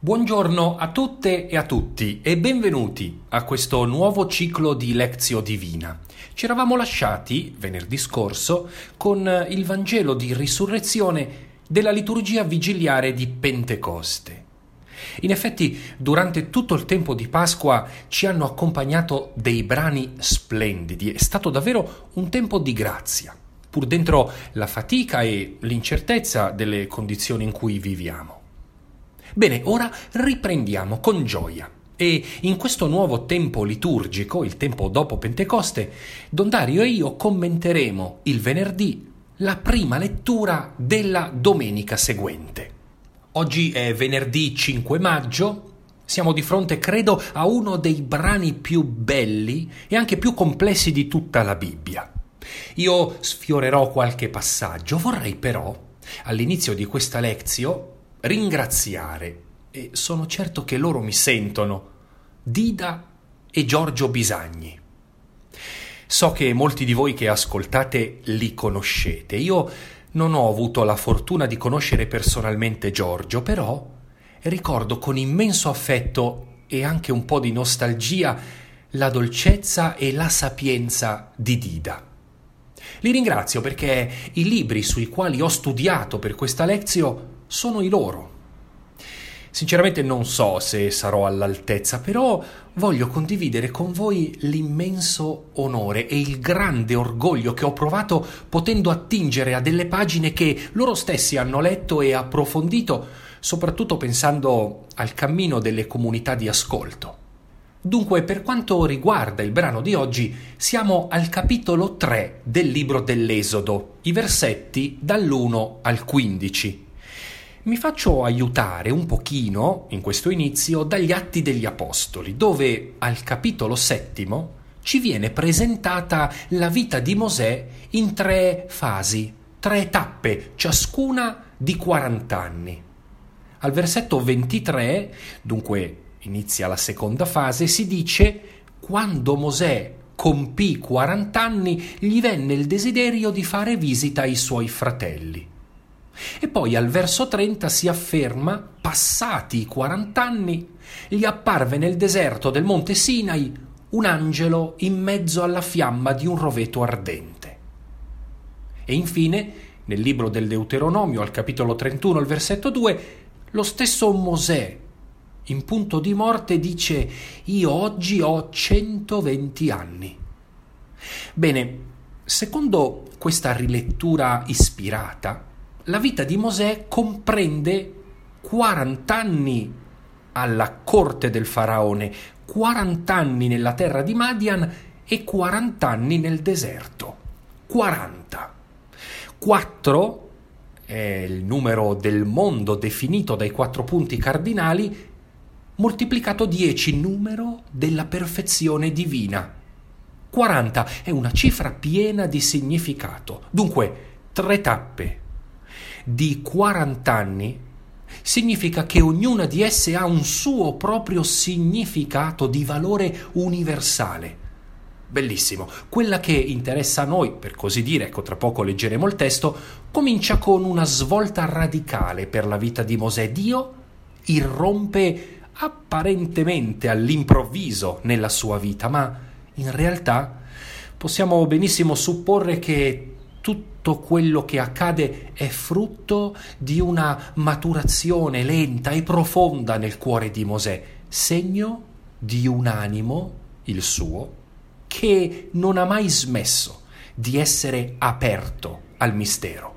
Buongiorno a tutte e a tutti e benvenuti a questo nuovo ciclo di Lectio Divina. Ci eravamo lasciati venerdì scorso con il Vangelo di risurrezione della liturgia vigiliare di Pentecoste. In effetti, durante tutto il tempo di Pasqua ci hanno accompagnato dei brani splendidi, è stato davvero un tempo di grazia, pur dentro la fatica e l'incertezza delle condizioni in cui viviamo. Bene, ora riprendiamo con gioia e in questo nuovo tempo liturgico, il tempo dopo Pentecoste, Don Dario e io commenteremo il venerdì la prima lettura della domenica seguente. Oggi è venerdì 5 maggio, siamo di fronte, credo, a uno dei brani più belli e anche più complessi di tutta la Bibbia. Io sfiorerò qualche passaggio, vorrei però, all'inizio di questa Lectio, ringraziare, e sono certo che loro mi sentono, Dida e Giorgio Bisagni. So che molti di voi che ascoltate li conoscete. Io non ho avuto la fortuna di conoscere personalmente Giorgio, però ricordo con immenso affetto e anche un po' di nostalgia la dolcezza e la sapienza di Dida. Li ringrazio perché i libri sui quali ho studiato per questa Lectio sono i loro. Sinceramente non so se sarò all'altezza, però voglio condividere con voi l'immenso onore e il grande orgoglio che ho provato potendo attingere a delle pagine che loro stessi hanno letto e approfondito, soprattutto pensando al cammino delle comunità di ascolto. Dunque, per quanto riguarda il brano di oggi, siamo al capitolo 3 del libro dell'Esodo, i versetti dall'1 al 15. Mi faccio aiutare un pochino, in questo inizio, dagli Atti degli Apostoli, dove al capitolo 7 ci viene presentata la vita di Mosè in 3 fasi, 3 tappe, ciascuna di 40 anni. Al versetto 23, dunque inizia la seconda fase, si dice: quando Mosè compì 40 anni, gli venne il desiderio di fare visita ai suoi fratelli. E poi al verso 30 si afferma: passati i 40 anni, gli apparve nel deserto del monte Sinai un angelo in mezzo alla fiamma di un roveto ardente. E infine, nel libro del Deuteronomio, al capitolo 31, al versetto 2, lo stesso Mosè, in punto di morte, dice: io oggi ho 120 anni. Bene, secondo questa rilettura ispirata, la vita di Mosè comprende 40 anni alla corte del faraone, 40 anni nella terra di Madian e 40 anni nel deserto. 40. 4 è il numero del mondo definito dai 4 punti cardinali, moltiplicato 10, numero della perfezione divina. 40 è una cifra piena di significato. Dunque, 3 tappe di 40 anni significa che ognuna di esse ha un suo proprio significato di valore universale. Bellissimo. Quella che interessa a noi, per così dire, ecco, tra poco leggeremo il testo, comincia con una svolta radicale per la vita di Mosè. Dio irrompe apparentemente all'improvviso nella sua vita, ma in realtà possiamo benissimo supporre che tutto quello che accade è frutto di una maturazione lenta e profonda nel cuore di Mosè, segno di un animo, il suo, che non ha mai smesso di essere aperto al mistero.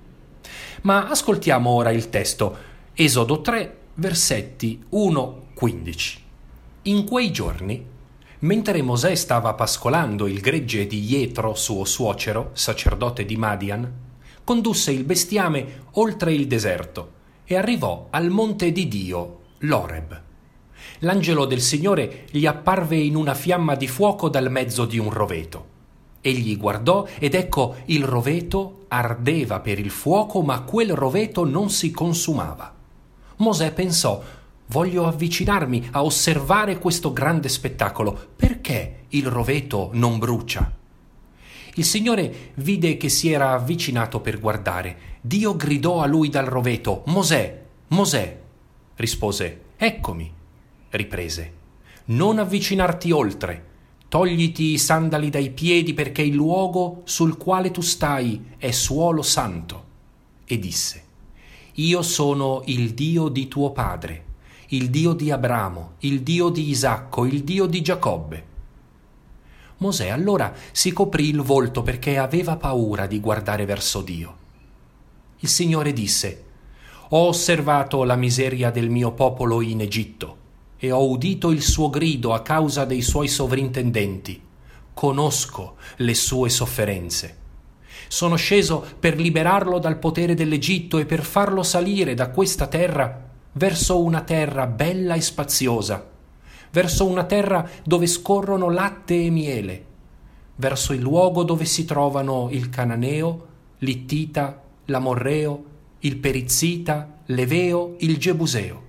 Ma ascoltiamo ora il testo, Esodo 3, versetti 1-15. In quei giorni, mentre Mosè stava pascolando il gregge di Jetro, suo suocero, sacerdote di Madian, condusse il bestiame oltre il deserto e arrivò al monte di Dio, l'Oreb. L'angelo del Signore gli apparve in una fiamma di fuoco dal mezzo di un roveto. Egli guardò ed ecco il roveto ardeva per il fuoco, ma quel roveto non si consumava. Mosè pensò: voglio avvicinarmi a osservare questo grande spettacolo. Perché il roveto non brucia? Il Signore vide che si era avvicinato per guardare. Dio gridò a lui dal roveto: Mosè, Mosè. rispose: «Eccomi». Riprese: «Non avvicinarti oltre. Togliti i sandali dai piedi, perché il luogo sul quale tu stai è suolo santo». E disse: «Io sono il Dio di tuo padre, il Dio di Abramo, il Dio di Isacco, il Dio di Giacobbe». Mosè allora si coprì il volto perché aveva paura di guardare verso Dio. Il Signore disse: «Ho osservato la miseria del mio popolo in Egitto e ho udito il suo grido a causa dei suoi sovrintendenti. Conosco le sue sofferenze. Sono sceso per liberarlo dal potere dell'Egitto e per farlo salire da questa terra verso una terra bella e spaziosa, verso una terra dove scorrono latte e miele, verso il luogo dove si trovano il Cananeo, l'Ittita, l'Amorreo, il Perizzita, l'Eveo, il Gebuseo.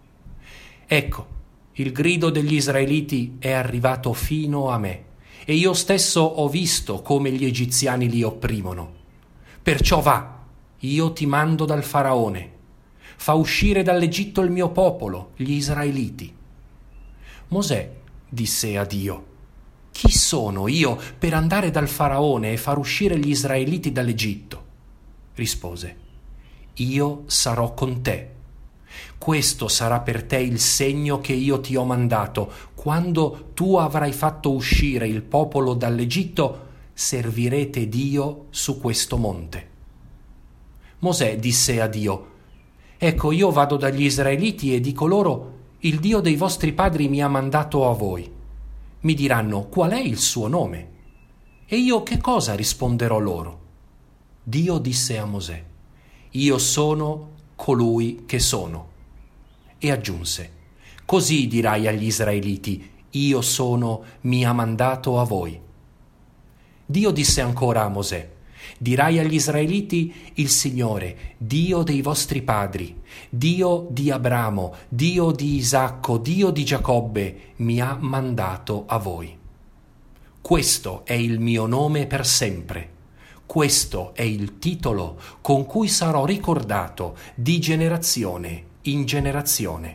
Ecco, il grido degli israeliti è arrivato fino a me, e io stesso ho visto come gli egiziani li opprimono. Perciò va, io ti mando dal faraone. Fa uscire dall'Egitto il mio popolo, gli israeliti». Mosè disse a Dio: «Chi sono io per andare dal faraone e far uscire gli israeliti dall'Egitto?» Rispose: «Io sarò con te. Questo sarà per te il segno che io ti ho mandato. Quando tu avrai fatto uscire il popolo dall'Egitto, servirete Dio su questo monte». Mosè disse a Dio: «Ecco, io vado dagli israeliti e dico loro: il Dio dei vostri padri mi ha mandato a voi. Mi diranno: qual è il suo nome? E io che cosa risponderò loro?» Dio disse a Mosè: «Io sono colui che sono». E aggiunse: «Così dirai agli israeliti: io sono, mi ha mandato a voi». Dio disse ancora a Mosè: «Dirai agli israeliti: il Signore, Dio dei vostri padri, Dio di Abramo, Dio di Isacco, Dio di Giacobbe, mi ha mandato a voi. Questo è il mio nome per sempre. Questo è il titolo con cui sarò ricordato di generazione in generazione».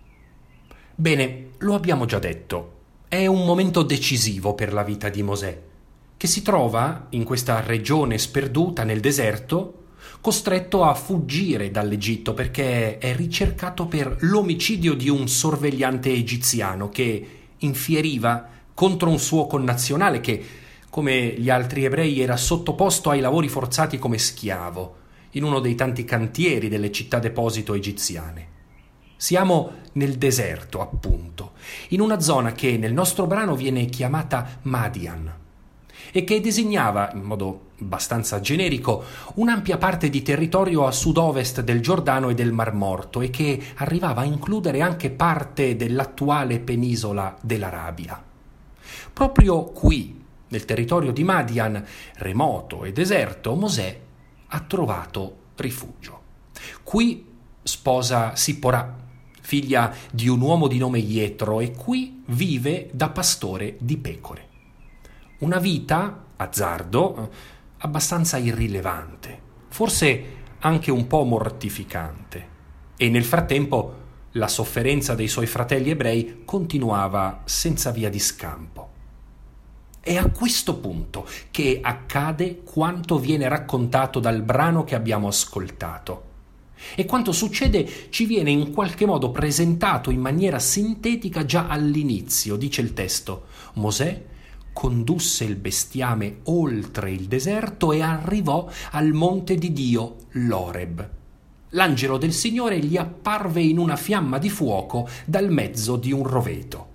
Bene, lo abbiamo già detto, è un momento decisivo per la vita di Mosè, che si trova in questa regione sperduta nel deserto, costretto a fuggire dall'Egitto perché è ricercato per l'omicidio di un sorvegliante egiziano che infieriva contro un suo connazionale che, come gli altri ebrei, era sottoposto ai lavori forzati come schiavo in uno dei tanti cantieri delle città deposito egiziane. Siamo nel deserto, appunto, in una zona che nel nostro brano viene chiamata Madian e che designava, in modo abbastanza generico, un'ampia parte di territorio a sud-ovest del Giordano e del Mar Morto e che arrivava a includere anche parte dell'attuale penisola dell'Arabia. Proprio qui, nel territorio di Madian, remoto e deserto, Mosè ha trovato rifugio. Qui sposa Sipporà, figlia di un uomo di nome Ietro, e qui vive da pastore di pecore. Una vita, azzardo, abbastanza irrilevante, forse anche un po' mortificante. E nel frattempo la sofferenza dei suoi fratelli ebrei continuava senza via di scampo. È a questo punto che accade quanto viene raccontato dal brano che abbiamo ascoltato. E quanto succede ci viene in qualche modo presentato in maniera sintetica già all'inizio. Dice il testo: Mosè condusse il bestiame oltre il deserto e arrivò al monte di Dio, l'Oreb. L'angelo del Signore gli apparve in una fiamma di fuoco dal mezzo di un roveto.